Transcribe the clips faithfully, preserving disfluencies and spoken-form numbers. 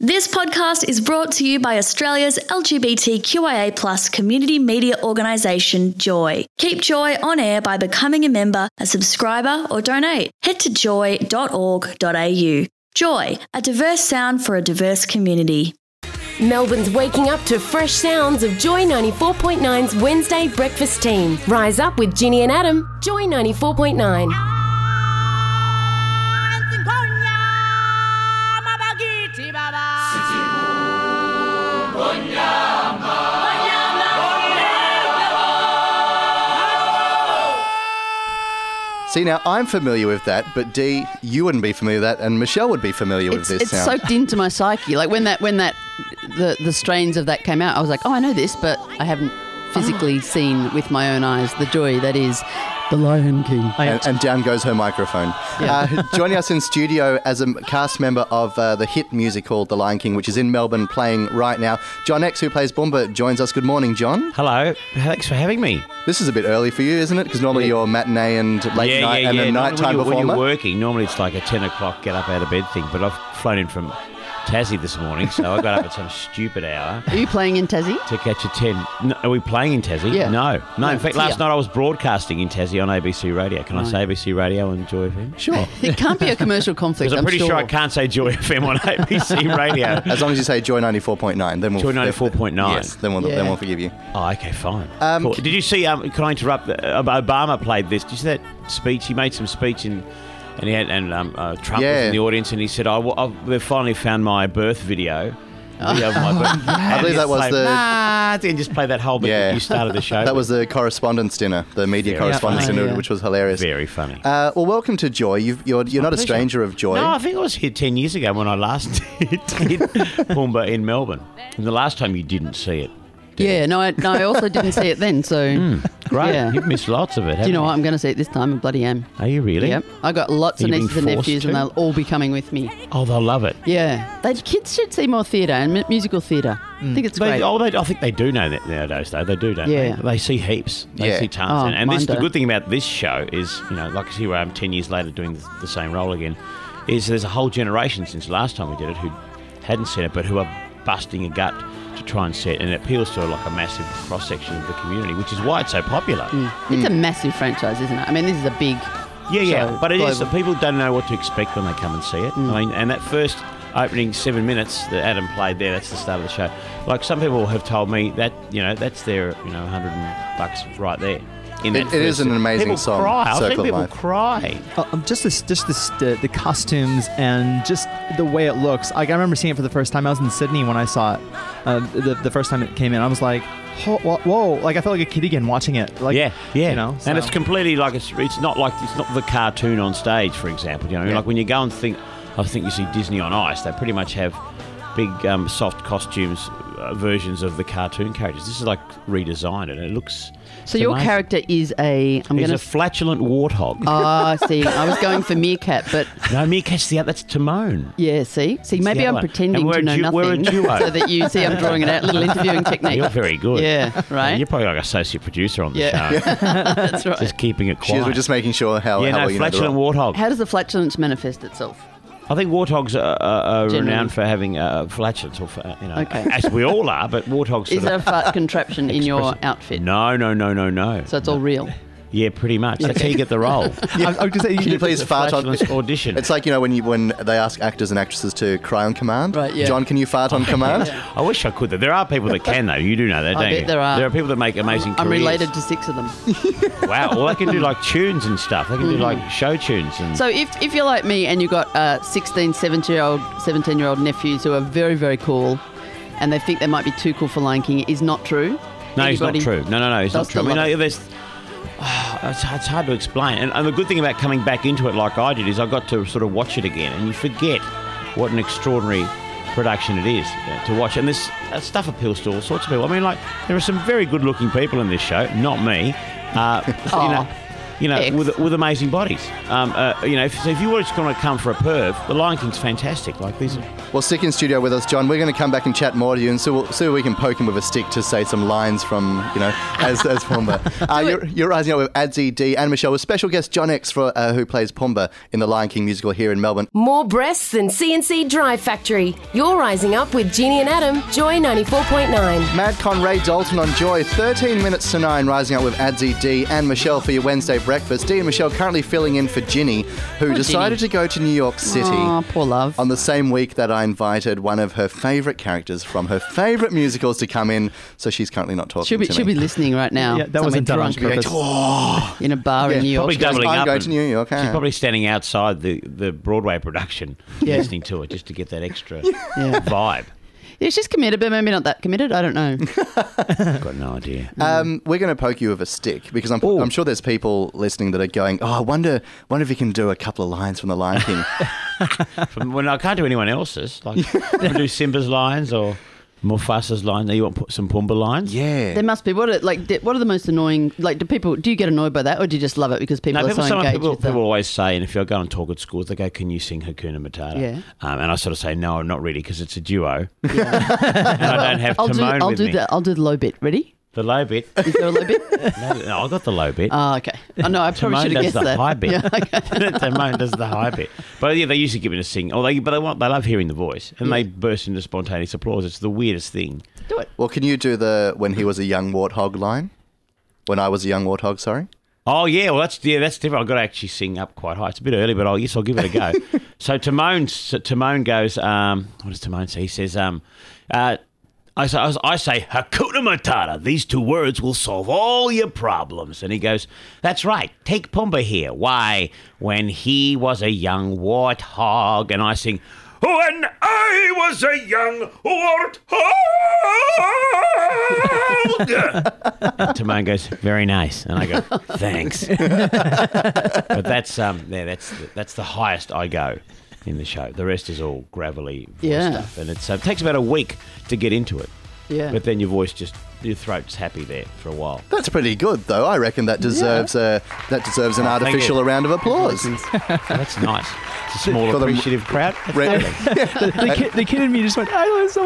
This podcast is brought to you by Australia's L G B T Q I A plus community media organisation, Joy. Keep Joy on air by becoming a member, a subscriber or donate. Head to joy dot org dot a u. Joy, a diverse sound for a diverse community. Melbourne's waking up to fresh sounds of Joy ninety-four point nine's Wednesday breakfast team. Rise up with Ginny and Adam. Joy ninety-four point nine. See, now I'm familiar with that, but Dee, you wouldn't be familiar with that, and Michelle would be familiar with It's, this it's sound. soaked into my psyche. Like when that, when that, the the strains of that came out, I was like, oh, I know this, but I haven't physically seen with my own eyes the joy that is The Lion King. And, and down goes her microphone. Yeah. Uh, joining us in studio as a cast member of uh, the hit musical The Lion King, which is in Melbourne playing right now, John X, who plays Pumbaa, joins us. Good morning, John. Hello. Thanks for having me. This is a bit early for you, isn't it? Because normally you're matinee and late yeah, night yeah, and yeah. a Normally nighttime when you're, performer. when you're working, normally it's like a ten o'clock get up out of bed thing, but I've flown in from Tassie this morning, so I got up at some stupid hour Are you playing in Tassie? to catch a ten. No, are we playing in Tassie? Yeah. No. No, in No, fact, yeah. last night I was broadcasting in Tassie on A B C Radio. Can I say A B C Radio and Joy F M? Sure. It can't be a commercial conflict. Because I'm pretty sure. sure I can't say Joy F M on A B C Radio. As long as you say Joy ninety-four point nine, then we'll... Joy ninety-four point nine. Yes, then we'll, Yeah. then we'll forgive you. Oh, okay, fine. Um, Cool. Did you see, um, can I interrupt, uh, Obama played this. Did you see that speech? He made some speech in... And he had, and um, uh, Trump Yeah. was in the audience, and he said, "I, I've they've finally found my birth video." Video of my birth. I believe that was the... Nah, then just play that whole bit Yeah. that you started the show. That was the correspondence dinner, the media Very correspondence funny. dinner, Yeah. which was hilarious. very funny. Uh, well, welcome to Joy. You've, you're you're not a pleasure. stranger of Joy. No, I think I was here ten years ago when I last did Pumbaa in Melbourne. And the last time you didn't see it. Yeah, no, I, no, I also didn't see it then. So, Great. Yeah. You've missed lots of it, haven't do you know what? I'm going to see it this time. I bloody am. Are you really? Yep. I got lots Are of you being nieces and forced nephews, and to? they'll all be coming with me. Oh, they'll love it. Yeah, they, kids should see more theatre and mu- musical theatre. I think it's They, great. oh, they, I think they do know that nowadays, though. They do, don't Yeah. they? They see heaps. They Yeah. see tons. Oh, and and this, mine the don't. good thing about this show is, you know, like here I am ten years later doing the, the same role again, is there's a whole generation since the last time we did it who hadn't seen it, but who are busting a gut to try and see it. And it appeals to like a massive cross-section of the community, which is why it's so popular. It's a massive franchise, isn't it? I mean, this is a big. Yeah, yeah, show, but it is. global. People don't know what to expect when they come and see it. I mean, and that first opening seven minutes that Adam played there, that's the start of the show. Like some people have told me that, you know, that's their, you know, hundred bucks right there. In It- that it is first- an amazing people song, Cry. I've Circle seen of people Life. cry. Uh, um, just this, just this, the, the costumes and just the way it looks. Like I remember seeing it for the first time. I was in Sydney when I saw it. Uh, the, the first time it came in, I was like, whoa, whoa, whoa! Like I felt like a kid again watching it. Like, yeah, yeah. You know, and it's so- completely like it's. It's not like it's not the cartoon on stage, for example. You know, Yeah. like when you go and think, I think you see Disney on Ice. They pretty much have big um, soft costumes uh, versions of the cartoon characters. This is like redesigned, and it looks. So it's your amazing. character is a. I'm He's going a to. flatulent warthog. Ah, see, I was going for meerkat, but No, Meerkat's the other. That's Timon. yeah, see, see, It's maybe the I'm other one. pretending And we're to a know du- we're a nothing, duo. so that you see I'm drawing it out. Little interviewing technique. You're very good. Yeah, right. You're probably like associate producer on the Yeah. show. That's right. Just keeping it She quiet. is, we're just making sure how, yeah, how no, well you know the flatulent role. warthog. How does the flatulence manifest itself? I think warthogs are, are, are Generally. renowned for having uh, flatulence, or for, you know, Okay. as we all are. But warthogs. Is sort there a of fart contraption in your express it. outfit? No, no, no, no, no. So it's all real. Yeah, pretty much. That's how you get the role. I, I was gonna say, Can you please The fart on... flatulence audition. It's like, you know, when you when they ask actors and actresses to cry on command. Right, yeah. John, can you fart on command? I wish I could. There are people that can, though. You do know that, I don't bet you? there are. There are people that make amazing I'm careers. related to six of them. Wow. Well, they can do like tunes and stuff. They can do like show tunes and. So if, if you're like me and you've got uh, sixteen, seventeen-year-old, seventeen-year-old nephews who are very, very cool and they think they might be too cool for Lion King, it is not true. No, it's not Anybody- true. No, no, no, it's They'll not true. I still mean, love no, it. there's. Oh, it's, it's hard to explain. And, and the good thing about coming back into it like I did is I got to sort of watch it again, and you forget what an extraordinary production it is uh, to watch. And this uh, stuff appeals to all sorts of people. I mean, like, there are some very good-looking people in this show. Not me. Uh, you know, you know, X. with with amazing bodies. Um, uh, you know, if, so if you were just going to come for a perv, The Lion King's fantastic. Like these are. Well, stick in studio with us, John. We're going to come back and chat more to you and see, we'll, see if we can poke him with a stick to say some lines from, you know, as, as Pumbaa. Uh, you're, you're rising up with Adzi D and Michelle with special guest John X, for, uh, who plays Pumbaa in the Lion King musical here in Melbourne. More breasts than C N C Drive Factory. You're rising up with Ginny and Adam, Joy ninety-four point nine. Madcon Ray Dalton on Joy, thirteen minutes to nine, rising up with Adzi D and Michelle for your Wednesday breakfast. D and Michelle currently filling in for Ginny, who Poor decided Ginny. to go to New York City. Oh, poor love. On the same week that I invited one of her favourite characters from her favourite musicals to come in, so she's currently not talking She'll be, to she'll me. be listening right now. Yeah, that somewhere wasn't done on drunk purpose. Oh, in a bar in New York. Probably doubling I'm up. going and to New York. She's ah. probably standing outside the, the Broadway production, Yeah. listening to it just to get that extra Yeah. vibe. Yeah, she's committed, but maybe not that committed. I don't know. Got no idea. Um, we're going to poke you with a stick because I'm, Ooh. I'm sure there's people listening that are going, oh, I wonder, wonder if you can do a couple of lines from The Lion King. From, well, I can't do anyone else's. Like, I can do Simba's lines or Mufasa's lines. You want put some Pumbaa lines? Yeah. There must be. What are, like? di- What are the most annoying? Like, do people? Do you get annoyed by that, or do you just love it because people No, are people, so some engaged people, with that? people always say, and if you go and talk at schools, they go, "Can you sing Hakuna Matata?" Yeah. Um, and I sort of say, "No, not really, because it's a duo, and I don't have I'll do. Timon I'll with do me." the. I'll do the low bit. Ready? The low bit. Is there a low bit? No, no, I got the low bit. Oh, okay. I know. I probably Timon should have does guessed the that. high bit. Yeah, okay. Timon does the high bit. But yeah, they usually give me to sing. Oh, they, but they want, they love hearing the voice, and they burst into spontaneous applause. It's the weirdest thing. Do it. Well, can you do the when he was a young warthog line? When I was a young warthog, sorry. Oh yeah, well that's yeah, that's different. I've got to actually sing up quite high. It's a bit early, but I'll yes, I'll give it a go. So Timon, so Timon goes. Um, what does Timon say? He says, um, uh, I say, I say, Hakuna Matata. These two words will solve all your problems. And he goes, that's right. Take Pumbaa here. Why? When he was a young warthog, and I sing. When I was a young warthog. And Timon goes, very nice. And I go, thanks. But that's um, yeah, that's the, that's the highest I go in the show. The rest is all gravelly voice Yeah. stuff, and it's, uh, it takes about a week to get into it. Yeah. But then your voice just, your throat's happy there for a while. That's pretty good, though. I reckon that deserves uh, that deserves an Oh, thank artificial you. round of applause. Oh, that's nice. It's a small, For the- appreciative crowd. That's Re- lovely. the, the, kid, the kid in me just went, oh, that's so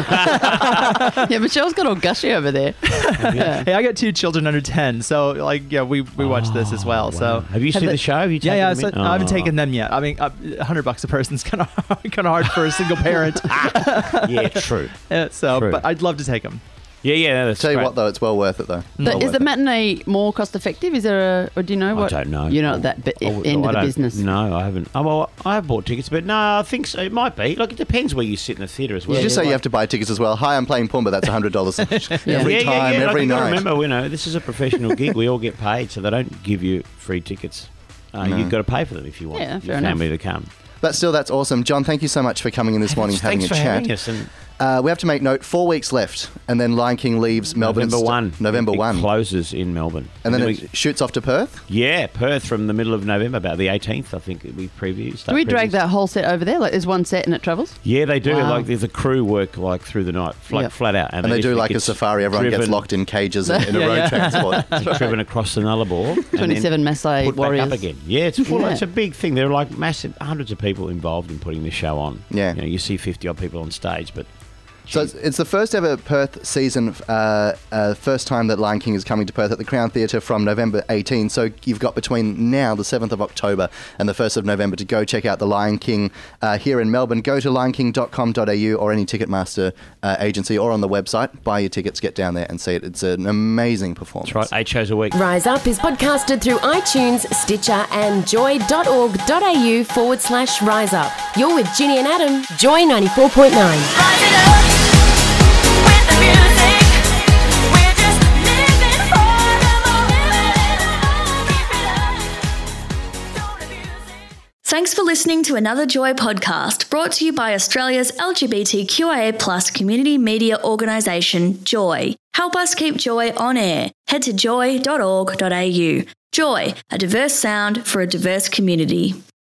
awesome. Yeah, Michelle's got all gushy over there. Yeah. Hey, I got two children under ten, so like, yeah, we, we watch this as well. So Have you seen they- the show? Have you yeah, taken yeah. them So in? I haven't Oh. taken them yet. I mean, uh, a hundred bucks a person's kind of kind of hard for a single parent. Yeah, true. Uh, so, True. but I'd love to take them. Yeah, yeah, no, that's Tell you great. what, though, it's well worth it, though. The- Well is worth the it. matinee more cost effective? Is there a, or do you know what? I don't know. You're not at that bit, Oh, end I of the don't- business. No, I haven't. Oh, well, I have bought tickets, but no, I think so. It might be. Like, it depends where you sit in the theatre as well. Did you Yeah, say yeah. you have to buy tickets as well? Hi, I'm playing Pumbaa. That's one hundred dollars every Yeah. yeah, time, yeah, yeah. every like, you gotta night. Remember, you know, this is a professional gig. We all get paid, so they don't give you free tickets. Uh, No. You've got to pay for them if you want Yeah, your fair enough. family to come. But still, that's awesome. John, thank you so much for coming in this morning and having Thanks a for chat. having us. And Uh, we have to make note, four weeks left, and then Lion King leaves Melbourne. November st- first. November It first. closes in Melbourne. And then we, it shoots off to Perth? yeah, Perth from the middle of November, about the eighteenth, I think we preview. Do start we drag previews. that whole set over there? Like, there's one set and it travels? Yeah, they do. Wow. Like, there's a crew work like through the night, like Yep. flat out, And they do just- like a it's safari. Everyone gets driven- locked in cages in, in a Yeah, road yeah. transport. driven across the Nullarbor. and then twenty-seven Maasai put warriors. back up again. Yeah, it's full. Yeah. It's a big thing. There are like massive, hundreds of people involved in putting the show on. Yeah. you know, you see fifty odd people on stage, but So it's, it's the first ever Perth season, uh, uh, first time that Lion King is coming to Perth at the Crown Theatre from November eighteenth. So you've got between now, the seventh of October, and the first of November to go check out the Lion King uh, here in Melbourne. Go to lion king dot com dot a u or any Ticketmaster uh, agency or on the website. Buy your tickets, get down there and see it. It's an amazing performance. that's right. Eight shows a week. Rise Up is podcasted through iTunes, Stitcher, and joy.org.au forward slash rise up. You're with Ginny and Adam, Joy ninety-four point nine. Rise it up with the music. We're just living for the moment. Keep it up. Don't abuse it. Thanks for listening to another Joy podcast brought to you by Australia's L G B T Q I A plus community media organisation, Joy. Help us keep Joy on air. Head to joy dot org dot a u. Joy, a diverse sound for a diverse community.